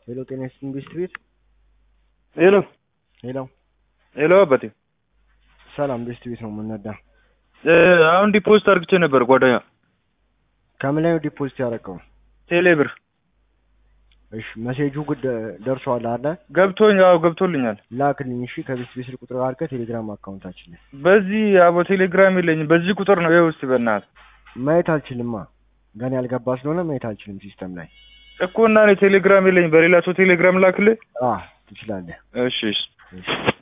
ሄሎ ጤና ይስጥልኝ ቤስት ቤት ሄሎ ሄሎ ሄሎ አባቴ ሰላም ቤስት ቤት ነው የምንነዳ። አሁን ዲፖዚት አድርግቼ ነበር ጓደኛ። ከምን ላይ ነው ዲፖዚት ያደረገው? ቴሌብር። እሺ መሴጁ ጉድ ደርሷል አይደል? ገብቶልኛል። ላክልኝ እሺ። ከቤስት ቤት ቁጥር አድርገህ ቴሌግራም አካውንታችን ላይ በዚህ አቦ ቴሌግራም የለኝም። በዚህ ቁጥር ነው ይኸው። እስቲ በእናትህ ማየት አልችልማ። ገና ያልገባ ስለሆነ ማየት አልችልም ሲስተም ላይ እኮ እና እኔ ቴሌግራም የለኝም። በሌላ ሰው ቴሌግራም ላክልህ። ትችላለህ። እሺ እሺ።